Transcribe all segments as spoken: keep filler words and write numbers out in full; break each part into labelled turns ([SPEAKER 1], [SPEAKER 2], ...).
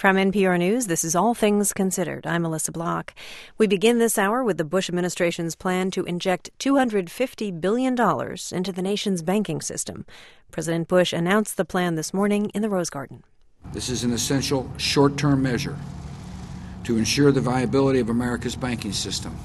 [SPEAKER 1] From N P R News, this is All Things Considered. I'm Melissa Block. We begin this hour with the Bush administration's plan to inject two hundred fifty billion dollars into the nation's banking system. President Bush announced the plan this morning in the Rose Garden.
[SPEAKER 2] This is an essential short-term measure to ensure the viability of America's banking system.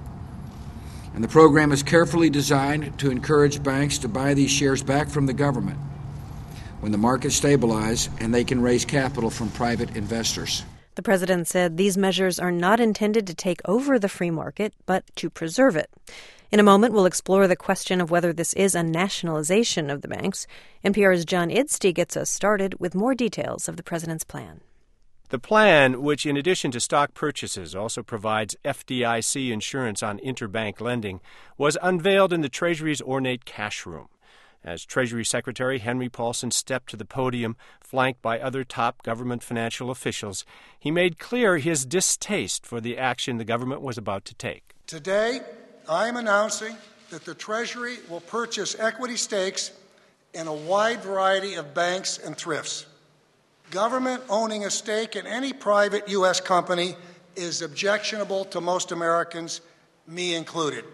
[SPEAKER 2] And the program is carefully designed to encourage banks to buy these shares back from the government when the markets stabilize and they can raise capital from private investors.
[SPEAKER 1] The president said these measures are not intended to take over the free market, but to preserve it. In a moment, we'll explore the question of whether this is a nationalization of the banks. N P R's John Idstey gets us started with more details of the president's plan.
[SPEAKER 3] The plan, which in addition to stock purchases also provides F D I C insurance on interbank lending, was unveiled in the Treasury's ornate cash room. As Treasury Secretary Henry Paulson stepped to the podium, flanked by other top government financial officials, he made clear his distaste for the action the government was about to take.
[SPEAKER 4] Today, I am announcing that the Treasury will purchase equity stakes in a wide variety of banks and thrifts. Government owning a stake in any private U S company is objectionable to most Americans, me included.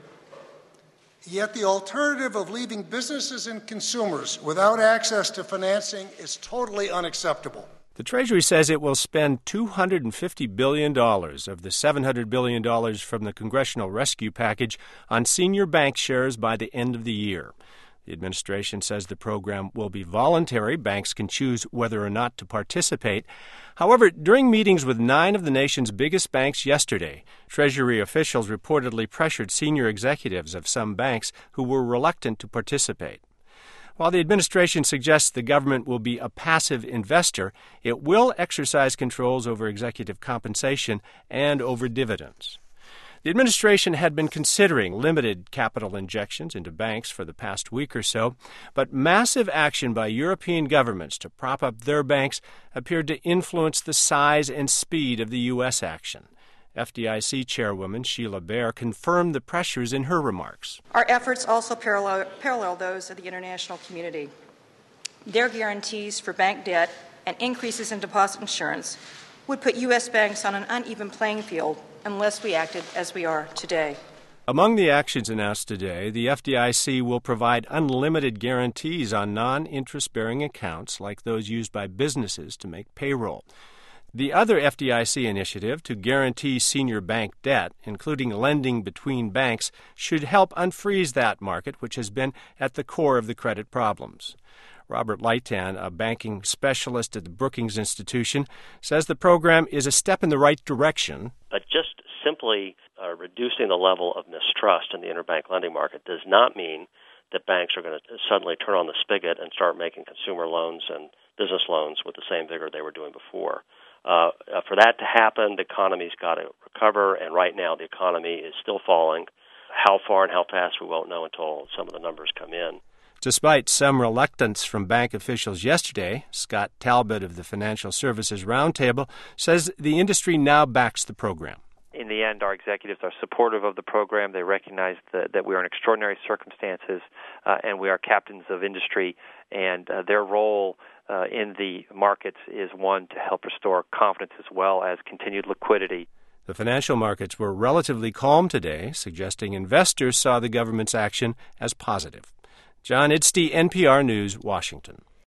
[SPEAKER 4] Yet the alternative of leaving businesses and consumers without access to financing is totally unacceptable.
[SPEAKER 3] The Treasury says it will spend two hundred fifty billion dollars of the seven hundred billion dollars from the Congressional Rescue Package on senior bank shares by the end of the year. The administration says the program will be voluntary. Banks can choose whether or not to participate. However, during meetings with nine of the nation's biggest banks yesterday, Treasury officials reportedly pressured senior executives of some banks who were reluctant to participate. While the administration suggests the government will be a passive investor, it will exercise controls over executive compensation and over dividends. The administration had been considering limited capital injections into banks for the past week or so, but massive action by European governments to prop up their banks appeared to influence the size and speed of the U S action. F D I C chairwoman Sheila Bair confirmed the pressures in her remarks.
[SPEAKER 5] Our efforts also parallel, parallel those of the international community. Their guarantees for bank debt and increases in deposit insurance would put U S banks on an uneven playing field unless we acted as we are today.
[SPEAKER 3] Among the actions announced today, the F D I C will provide unlimited guarantees on non-interest-bearing accounts like those used by businesses to make payroll. The other F D I C initiative to guarantee senior bank debt, including lending between banks, should help unfreeze that market, which has been at the core of the credit problems. Robert Leighton, a banking specialist at the Brookings Institution, says the program is a step in the right direction.
[SPEAKER 6] But just simply uh, reducing the level of mistrust in the interbank lending market does not mean that banks are going to suddenly turn on the spigot and start making consumer loans and business loans with the same vigor they were doing before. Uh, uh, for that to happen, the economy's got to recover, and right now the economy is still falling. How far and how fast we won't know until some of the numbers come in.
[SPEAKER 3] Despite some reluctance from bank officials yesterday, Scott Talbot of the Financial Services Roundtable says the industry now backs the program.
[SPEAKER 7] In the end, our executives are supportive of the program. They recognize that, that we are in extraordinary circumstances uh, and we are captains of industry, and uh, their role uh, in the markets is one to help restore confidence as well as continued liquidity.
[SPEAKER 3] The financial markets were relatively calm today, suggesting investors saw the government's action as positive. John Idstey, N P R News, Washington.